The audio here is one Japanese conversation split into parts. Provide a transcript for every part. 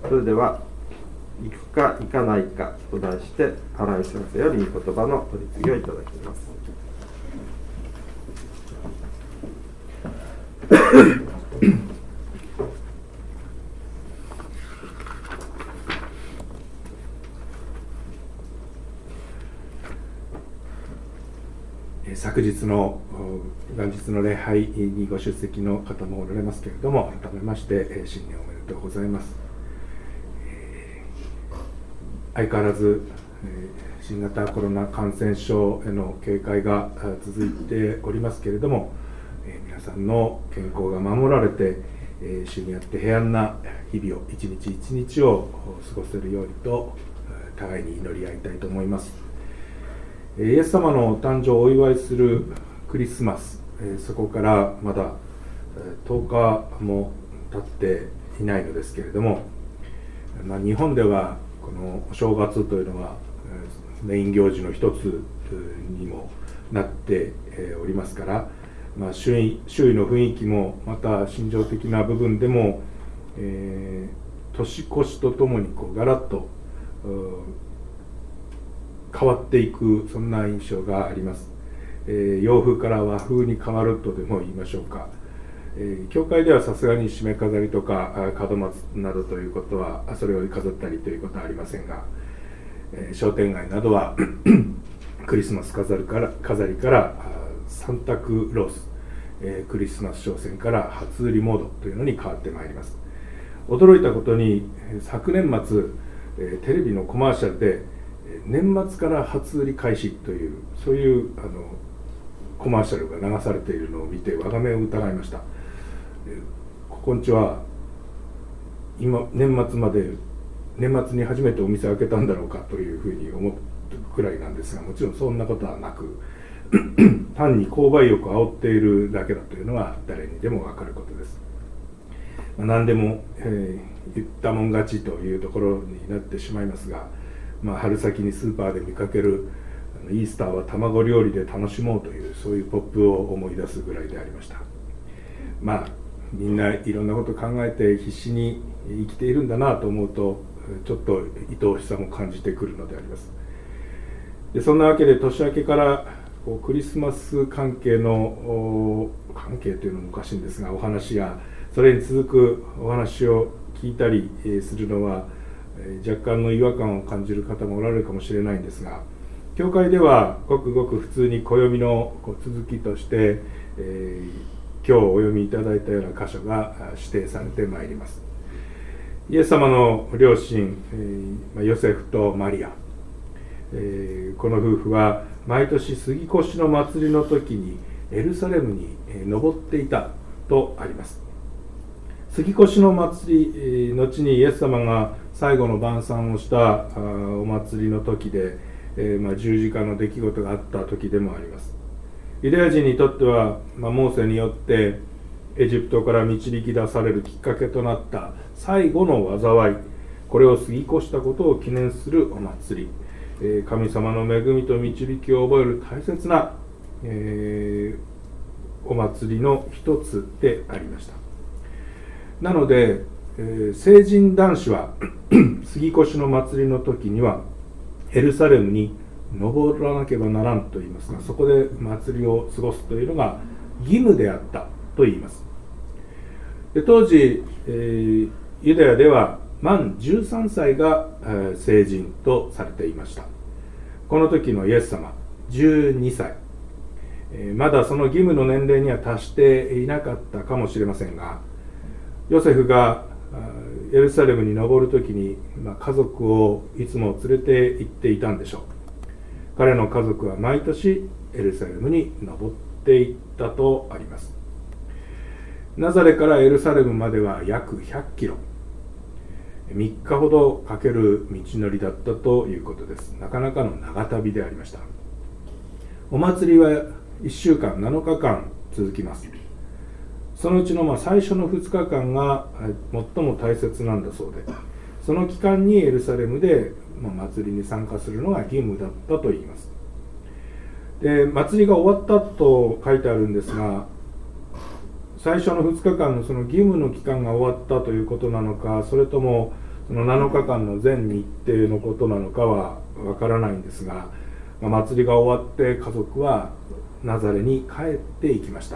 それでは行くか行かないかと題して新井先生より御言葉の取り次ぎをいただきます。 昨日の元日の礼拝にご出席の方もおられますけれども、改めまして新年おめでとうございます。相変わらず新型コロナ感染症への警戒が続いておりますけれども、皆さんの健康が守られて主にあって平安な日々を一日一日を過ごせるようにと互いに祈り合いたいと思います。イエス様の誕生をお祝いするクリスマス、そこからまだ10日も経っていないのですけれども、日本ではこのお正月というのはメイン行事の一つにもなっておりますから、周囲の雰囲気もまた心情的な部分でも、年越しとともにガラッと変わっていく、そんな印象があります。洋風から和風に変わるとでも言いましょうか。教会ではさすがに締め飾りとか門松などということは、それを飾ったりということはありませんが、商店街などはクリスマス飾りからサンタクロース、クリスマス商戦から初売りモードというのに変わってまいります。驚いたことに昨年末テレビのコマーシャルで年末から初売り開始という、そういうコマーシャルが流されているのを見て我が目を疑いました。ここんちは今年末に初めてお店を開けたんだろうかというふうに思うくらいなんですが、もちろんそんなことはなく単に購買欲を煽っているだけだというのは誰にでも分かることです。何でも、言ったもん勝ちというところになってしまいますが、春先にスーパーで見かけるイースターは卵料理で楽しもうという、そういうポップを思い出すぐらいでありました。みんないろんなことを考えて必死に生きているんだなと思うと、ちょっと愛おしさも感じてくるのであります。でそんなわけで年明けからクリスマス関係の関係というのもおかしいんですが、お話やそれに続くお話を聞いたりするのは若干の違和感を感じる方もおられるかもしれないんですが、教会ではごくごく普通に暦の続きとして、今日お読みいただいたような箇所が指定されてまいります。イエス様の両親、ヨセフとマリア、この夫婦は毎年杉越の祭りの時にエルサレムに登っていたとあります。杉越の祭り後にイエス様が最後の晩餐をしたお祭りの時で、十字架の出来事があった時でもあります。ユダヤ人にとっては、モーセによってエジプトから導き出されるきっかけとなった最後の災い、これを過ぎ越したことを記念するお祭り、神様の恵みと導きを覚える大切な、お祭りの一つでありました。なので、成人男子は杉越の祭りの時にはエルサレムに登らなければならんと言いますが、そこで祭りを過ごすというのが義務であったと言います。で当時、ユダヤでは満13歳が成人とされていました。この時のイエス様12歳、まだその義務の年齢には達していなかったかもしれませんが、ヨセフがエルサレムに登る時に家族をいつも連れて行っていたんでしょう。彼の家族は毎年エルサレムに登っていったとあります。ナザレからエルサレムまでは約100キロ、3日ほどかける道のりだったということです。なかなかの長旅でありました。お祭りは1週間7日間続きます。そのうちの最初の2日間が最も大切なんだそうで、その期間にエルサレムで祭りに参加するのが義務だったと言います。で祭りが終わったと書いてあるんですが、最初の2日間のその義務の期間が終わったということなのか、それともその7日間の全日程のことなのかはわからないんですが、祭りが終わって家族はナザレに帰っていきました。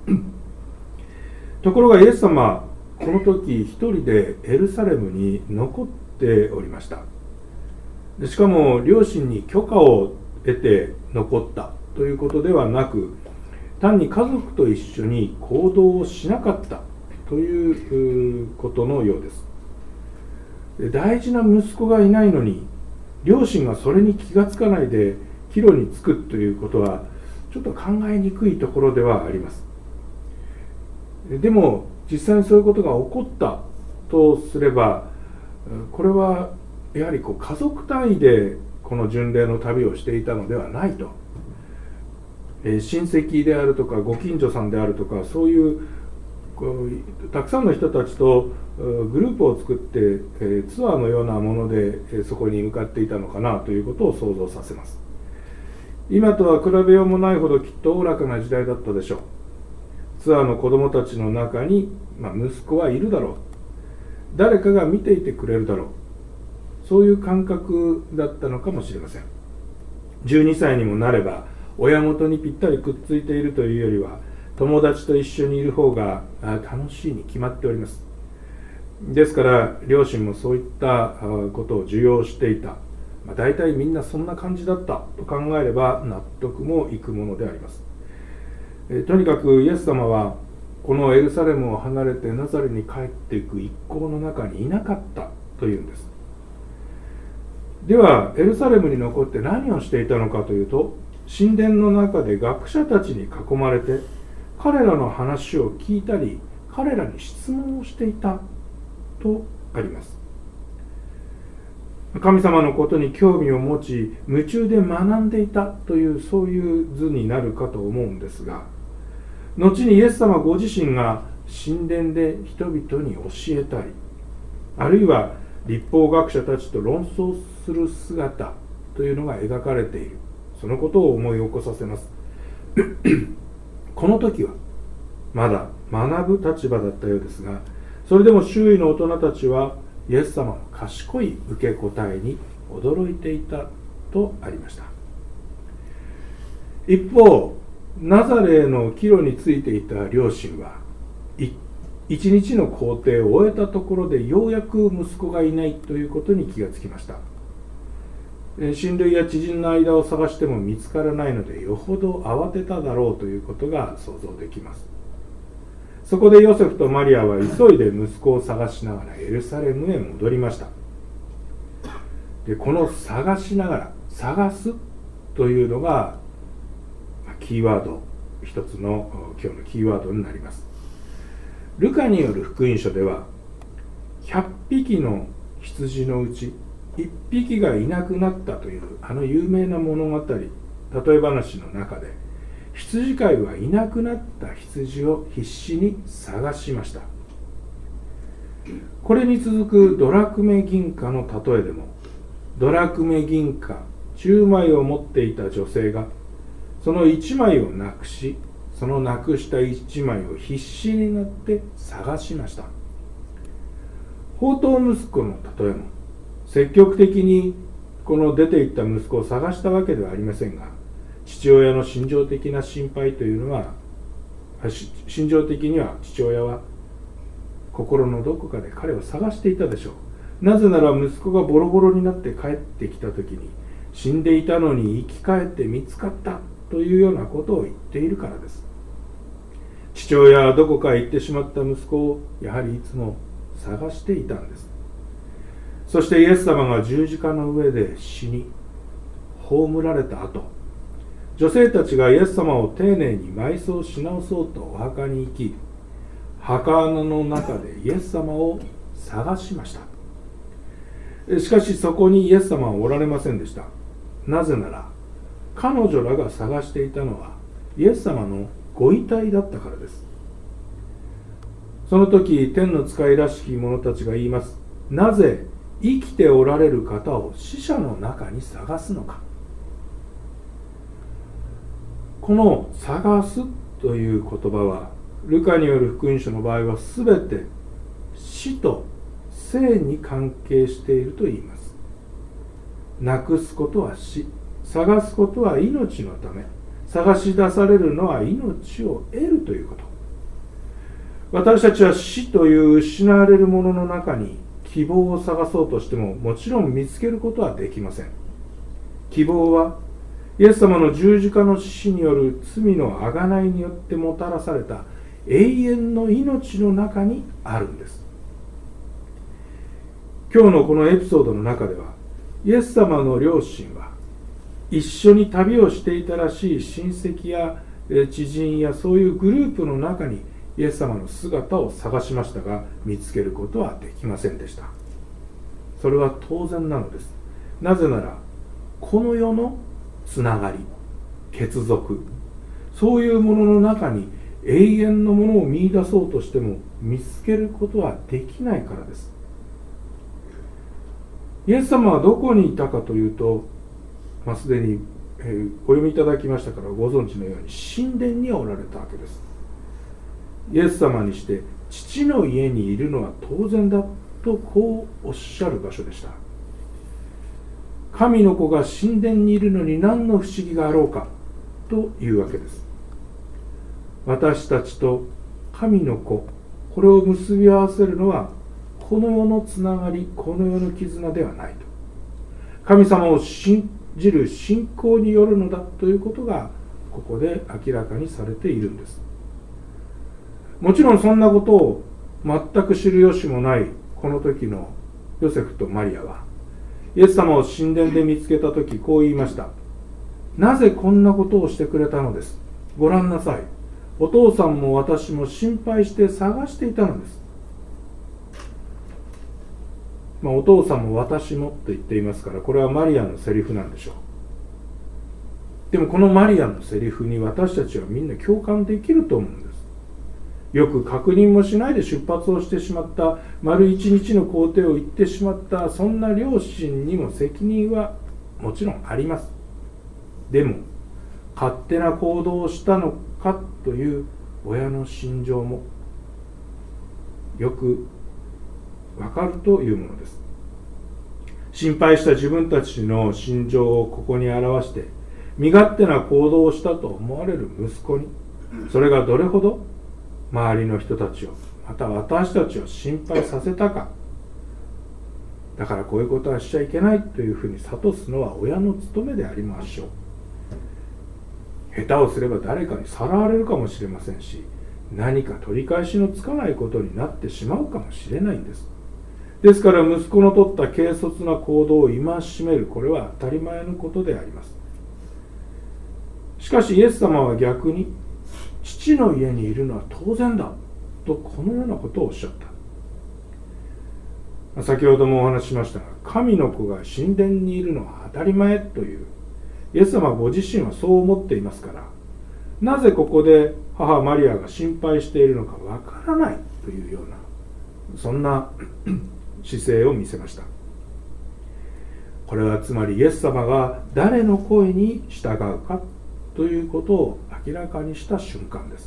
ところがイエス様、この時一人でエルサレムに残っておりました。しかも両親に許可を得て残ったということではなく、単に家族と一緒に行動をしなかったということのようです。大事な息子がいないのに、両親がそれに気がつかないで帰路につくということはちょっと考えにくいところではあります。でも実際にそういうことが起こったとすれば、これはやはり家族単位でこの巡礼の旅をしていたのではないと。親戚であるとかご近所さんであるとか、そういうたくさんの人たちとグループを作ってツアーのようなものでそこに向かっていたのかなということを想像させます。今とは比べようもないほどきっとおおらかな時代だったでしょう。ツアーの子どもたちの中に、息子はいるだろう、誰かが見ていてくれるだろう、そういう感覚だったのかもしれません。12歳にもなれば親元にぴったりくっついているというよりは、友達と一緒にいる方が楽しいに決まっております。ですから両親もそういったことを受容していた、大体みんなそんな感じだったと考えれば納得もいくものであります。とにかくイエス様はこのエルサレムを離れてナザレに帰っていく一行の中にいなかったというんです。ではエルサレムに残って何をしていたのかというと、神殿の中で学者たちに囲まれて彼らの話を聞いたり、彼らに質問をしていたとあります。神様のことに興味を持ち、夢中で学んでいたという、そういう図になるかと思うんですが、後にイエス様ご自身が神殿で人々に教えたり、あるいは律法学者たちと論争する姿というのが描かれている、そのことを思い起こさせます。この時はまだ学ぶ立場だったようですが、それでも周囲の大人たちはイエス様の賢い受け答えに驚いていたとありました。一方、ナザレの帰路についていた両親は一日の行程を終えたところでようやく息子がいないということに気がつきました。親類や知人の間を探しても見つからないので、よほど慌てただろうということが想像できます。そこでヨセフとマリアは急いで息子を探しながらエルサレムへ戻りました。で、この探しながら、探すというのがキーワード、一つの今日のキーワードになります。ルカによる福音書では、100匹の羊のうち1匹がいなくなったという有名な物語、例え話の中で、羊飼いはいなくなった羊を必死に探しました。これに続くドラクメ銀貨の例えでも、ドラクメ銀貨10枚を持っていた女性がその1枚をなくし、そのなくした1枚を必死になって探しました。放蕩息子の例えも、積極的にこの出ていった息子を探したわけではありませんが、父親の心情的な心配というのは、心情的には父親は心のどこかで彼を探していたでしょう。なぜなら息子がボロボロになって帰ってきた時に、死んでいたのに生き返って見つかったというようなことを言っているからです。父親はどこかへ行ってしまった息子をやはりいつも探していたんです。そしてイエス様が十字架の上で死に葬られた後、女性たちがイエス様を丁寧に埋葬し直そうとお墓に行き、墓穴の中でイエス様を探しました。しかしそこにイエス様はおられませんでした。なぜなら彼女らが探していたのはイエス様のご遺体だったからです。その時天の使いらしき者たちが言います。なぜ生きておられる方を死者の中に探すのか。この探すという言葉はルカによる福音書の場合はすべて死と生に関係していると言います。なくすことは死、探すことは命のため、探し出されるのは命を得るということ。私たちは死という失われるものの中に希望を探そうとしても、もちろん見つけることはできません。希望はイエス様の十字架の死による罪の贖いによってもたらされた永遠の命の中にあるんです。今日のこのエピソードの中では、イエス様の両親は一緒に旅をしていたらしい親戚や知人やそういうグループの中にイエス様の姿を探しましたが、見つけることはできませんでした。それは当然なのです。なぜなら、この世のつながり、血族、そういうものの中に永遠のものを見出そうとしても見つけることはできないからです。イエス様はどこにいたかというと、すでにお読みいただきましたからご存知のように、神殿におられたわけです。イエス様にして父の家にいるのは当然だとこうおっしゃる場所でした。神の子が神殿にいるのに何の不思議があろうかというわけです。私たちと神の子、これを結び合わせるのはこの世のつながり、この世の絆ではないと。神様を信じる信仰によるのだということがここで明らかにされているんです。もちろんそんなことを全く知る由もないこの時のヨセフとマリアは、イエス様を神殿で見つけた時こう言いました。なぜこんなことをしてくれたのです。ご覧なさい。お父さんも私も心配して探していたのです。お父さんも私もと言っていますから、これはマリアのセリフなんでしょう。でもこのマリアのセリフに私たちはみんな共感できると思うんです。よく確認もしないで出発をしてしまった、丸一日の行程を行ってしまった、そんな両親にも責任はもちろんあります。でも勝手な行動をしたのかという親の心情もよくわかるというものです。心配した自分たちの心情をここに表して、身勝手な行動をしたと思われる息子に、それがどれほど周りの人たちを、また私たちを心配させたか。だからこういうことはしちゃいけないというふうに諭すのは親の務めでありましょう。下手をすれば誰かにさらわれるかもしれませんし、何か取り返しのつかないことになってしまうかもしれないんです。ですから息子の取った軽率な行動を戒める、これは当たり前のことであります。しかしイエス様は逆に、父の家にいるのは当然だとこのようなことをおっしゃった。先ほどもお話ししましたが、神の子が神殿にいるのは当たり前という、イエス様ご自身はそう思っていますから、なぜここで母マリアが心配しているのかわからないというような、そんな姿勢を見せました。これはつまりイエス様が誰の声に従うかということを明らかにした瞬間です。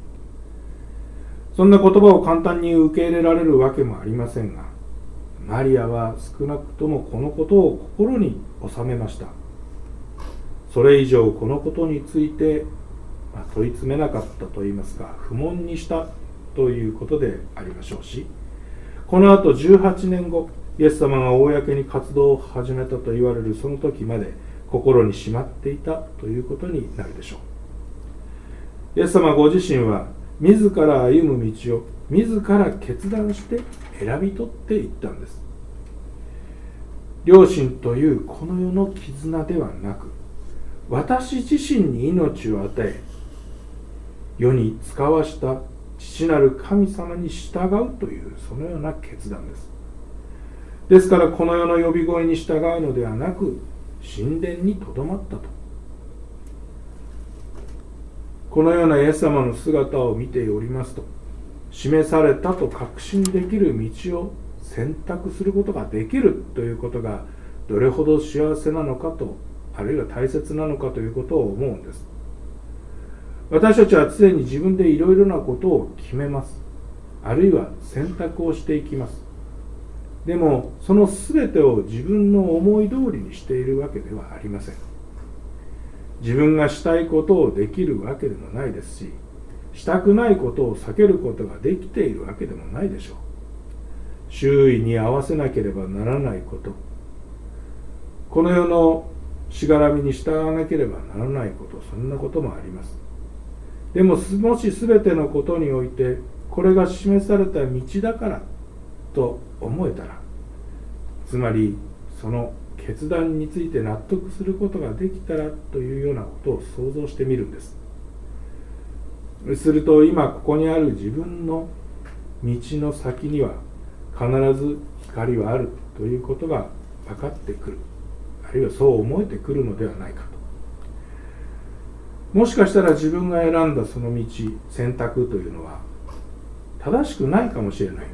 そんな言葉を簡単に受け入れられるわけもありませんが、マリアは少なくともこのことを心に収めました。それ以上このことについて問い詰めなかったといいますか、不問にしたということでありましょうし、この後18年後、イエス様が公に活動を始めたと言われるその時まで心にしまっていたということになるでしょう。イエス様ご自身は自ら歩む道を自ら決断して選び取っていったんです。良心というこの世の絆ではなく、私自身に命を与え、世に使わした父なる神様に従うというそのような決断です。ですからこの世の呼び声に従うのではなく、神殿にとどまったと。このようなイエス様の姿を見ておりますと、示されたと確信できる道を選択することができるということがどれほど幸せなのかと、あるいは大切なのかということを思うんです。私たちは常に自分でいろいろなことを決めます。あるいは選択をしていきます。 でもその全てを自分の思い通りにしているわけではありません。自分がしたいことをできるわけでもないですし、したくないことを避けることができているわけでもないでしょう。周囲に合わせなければならないこと、この世のしがらみに従わなければならないこと、そんなこともあります。でももし全てのことにおいてこれが示された道だからと思えたら、つまりその決断について納得することができたらというようなことを想像してみるんです。すると今ここにある自分の道の先には必ず光はあるということが分かってくる、あるいはそう思えてくるのではないかと。もしかしたら自分が選んだその道、選択というのは正しくないかもしれない、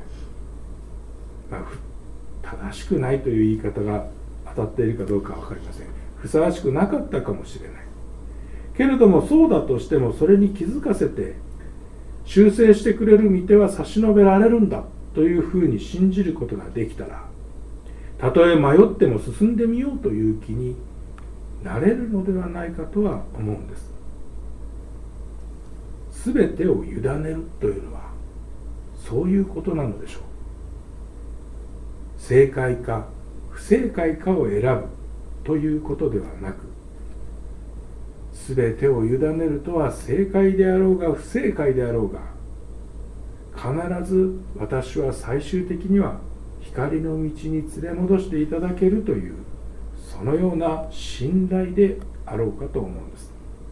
正しくないという言い方が当たっているかどうかは分かりません。ふさわしくなかったかもしれないけれども、そうだとしてもそれに気づかせて修正してくれる御手は差し伸べられるんだというふうに信じることができたら、たとえ迷っても進んでみようという気になれるのではないかとは思うんです。すべてを委ねるというのはそういうことなのでしょう。正解か不正解かを選ぶということではなく、すべてを委ねるとは正解であろうが不正解であろうが、必ず私は最終的には光の道に連れ戻していただけるという、そのような信頼であろうかと思うんです。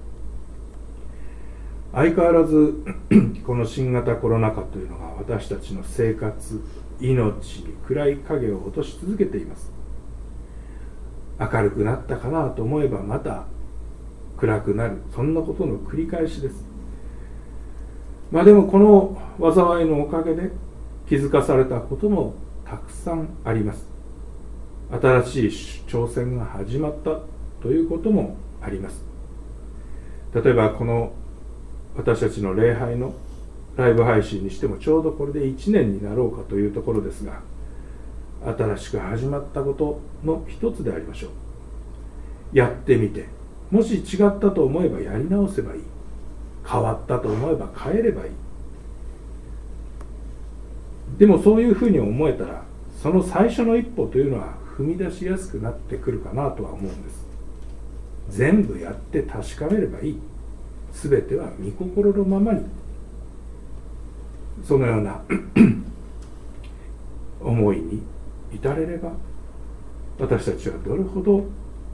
相変わらずこの新型コロナ禍というのが私たちの生活、命に暗い影を落とし続けています。明るくなったかなと思えばまた暗くなる、そんなことの繰り返しです。でもこの災いのおかげで気づかされたこともたくさんあります。新しい挑戦が始まったということもあります。例えばこの私たちの礼拝のライブ配信にしてもちょうどこれで1年になろうかというところですが、新しく始まったことの一つでありましょう。やってみて、もし違ったと思えばやり直せばいい、変わったと思えば変えればいい。でもそういうふうに思えたら、その最初の一歩というのは踏み出しやすくなってくるかなとは思うんです。全部やって確かめればいい。すべては御心のままに、そのような思いに至れれば、私たちはどれほど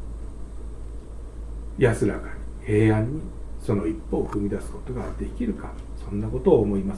安らかに平安にその一歩を踏み出すことができるか、そんなことを思います。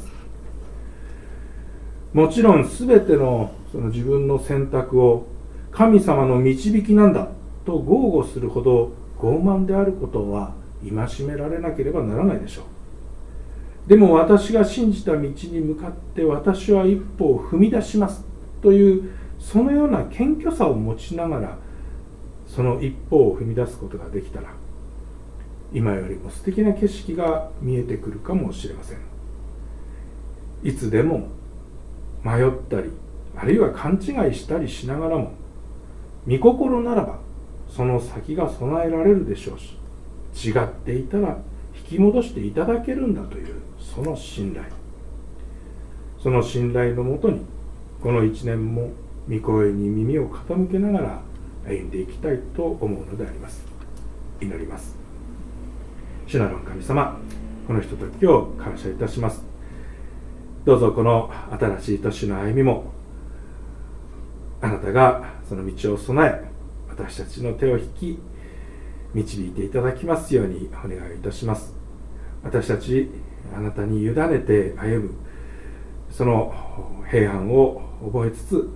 もちろんすべてのその自分の選択を神様の導きなんだと豪語するほど傲慢であることは戒められなければならないでしょう。でも私が信じた道に向かって私は一歩を踏み出しますというそのような謙虚さを持ちながらその一歩を踏み出すことができたら、今よりも素敵な景色が見えてくるかもしれません。いつでも迷ったりあるいは勘違いしたりしながらも、御心ならばその先が備えられるでしょうし、違っていたら引き戻していただけるんだというその信頼、その信頼のもとにこの一年も御声に耳を傾けながら歩んでいきたいと思うのであります。祈ります。主なる神様、このひとときを感謝いたします。どうぞこの新しい年の歩みもあなたがその道を備え、私たちの手を引き導いていただきますようにお願いいたします。私たちあなたに委ねて歩むその平安を覚えつつ、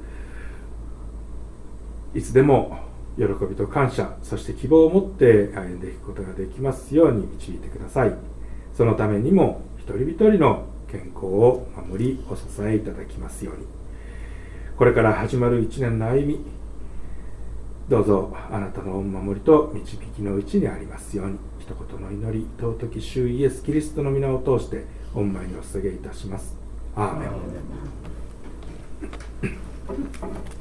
いつでも喜びと感謝、そして希望を持って歩んでいくことができますように導いてください。そのためにも一人一人の健康を守りお支えいただきますように。これから始まる一年の歩み、どうぞあなたのお守りと導きのうちにありますように。一言の祈り、尊き主イエス・キリストの皆を通して御前にお捧げいたします。アーメン。